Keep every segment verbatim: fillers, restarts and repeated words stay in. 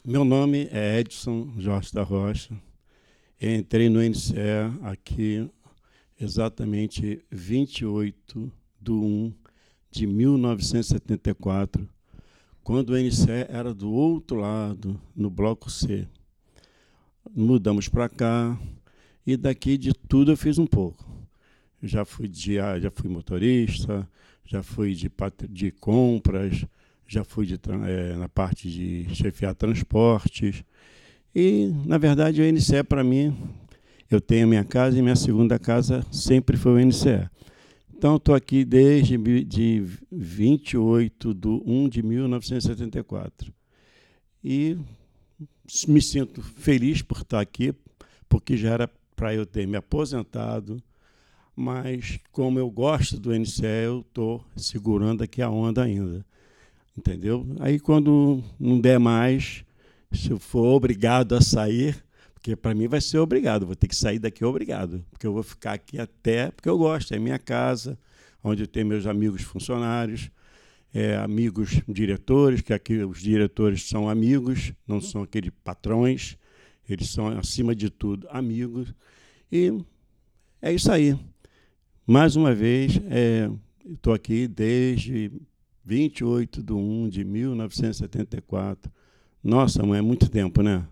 Meu nome é Edson Jorge da Rocha. Eu entrei no N C E aqui exatamente vinte e oito de um de mil novecentos e setenta e quatro, quando o N C E era do outro lado, no Bloco C. Mudamos para cá e daqui de tudo eu fiz um pouco. Já fui, de, já fui motorista, já fui de, de compras, já fui de, é, na parte de chefiar transportes. E, na verdade, o N C E, para mim, eu tenho a minha casa e minha segunda casa sempre foi o N C E. Então, estou aqui desde de vinte e oito de um de mil novecentos e setenta e quatro. E me sinto feliz por estar aqui, porque já era para eu ter me aposentado, mas como eu gosto do N C E, eu estou segurando aqui a onda ainda. Entendeu? Aí, quando não der mais, se eu for obrigado a sair, porque para mim vai ser obrigado, vou ter que sair daqui obrigado, porque eu vou ficar aqui até, porque eu gosto, é minha casa, onde eu tenho meus amigos funcionários, é, amigos diretores, que aqui os diretores são amigos, não são aqueles patrões, eles são, acima de tudo, amigos. E é isso aí. Mais uma vez, é, estou aqui desde vinte e oito de um de mil novecentos e setenta e quatro. Nossa, mãe, é muito tempo, né?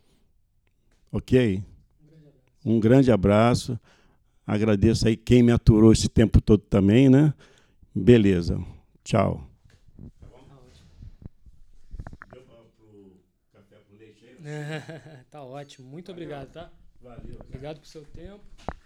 Ok? Um grande abraço. Agradeço aí quem me aturou esse tempo todo também, né? Beleza. Tchau. Deu para o café com leite aí? Tá ótimo. Muito obrigado, tá? Valeu. Obrigado pelo seu tempo.